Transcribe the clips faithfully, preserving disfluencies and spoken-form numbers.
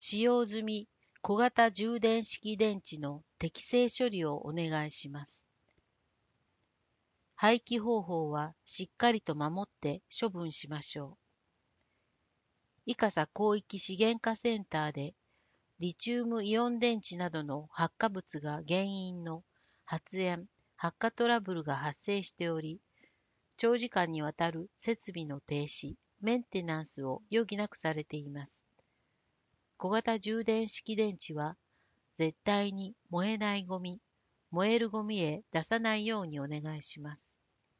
使用済み小型充電式電池の適正処理をお願いします。廃棄方法はしっかりと守って処分しましょう。伊笠広域資源化センターでリチウムイオン電池などの発火物が原因の発煙・発火トラブルが発生しており、長時間にわたる設備の停止、メンテナンスを余儀なくされています。小型充電式電池は絶対に燃えないゴミ、燃えるゴミへ出さないようにお願いします。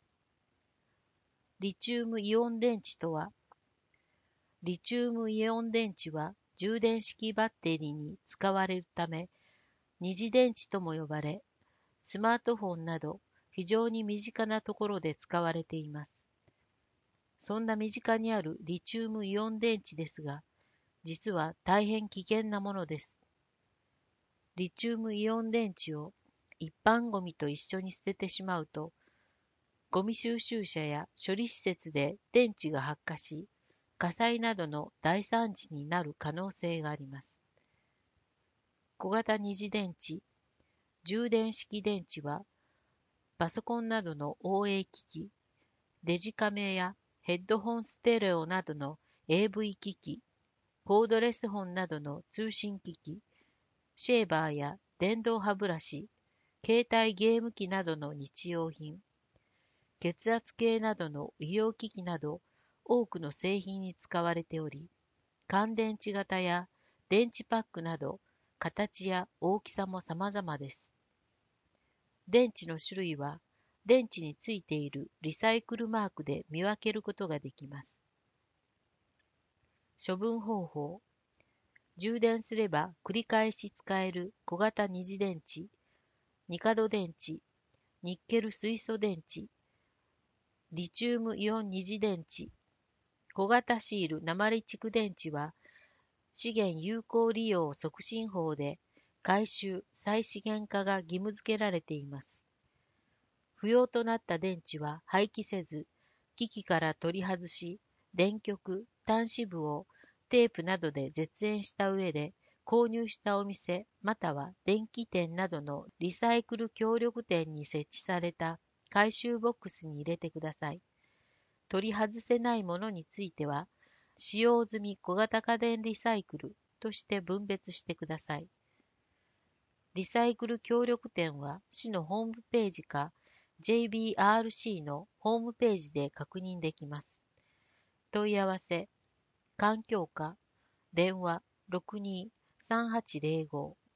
リチウムイオン電池とは、リチウムイオン電池は充電式バッテリーに使われるため、二次電池とも呼ばれ、スマートフォンなど非常に身近なところで使われています。そんな身近にあるリチウムイオン電池ですが、実は大変危険なものです。リチウムイオン電池を一般ゴミと一緒に捨ててしまうと、ゴミ収集車や処理施設で電池が発火し、火災などの大惨事になる可能性があります。小型二次電池、充電式電池は、パソコンなどの応援機器、デジカメやヘッドホンステレオなどの エーブイ 機器、コードレス本などの通信機器、シェーバーや電動歯ブラシ、携帯ゲーム機などの日用品、血圧計などの医療機器など多くの製品に使われており、乾電池型や電池パックなど形や大きさも様々です。電池の種類は電池についているリサイクルマークで見分けることができます。処分方法。充電すれば繰り返し使える小型二次電池、ニカド電池、ニッケル水素電池、リチウムイオン二次電池、小型シール鉛蓄電池は資源有効利用促進法で回収・再資源化が義務付けられています。不要となった電池は廃棄せず、機器から取り外し、電極、端子部をテープなどで絶縁した上で、購入したお店または電気店などのリサイクル協力店に設置された回収ボックスに入れてください。取り外せないものについては、使用済み小型家電リサイクルとして分別してください。リサイクル協力店は市のホームページか ジェイビーアールシー のホームページで確認できます。問い合わせ、環境課、電話ろくにーさんはちゼロご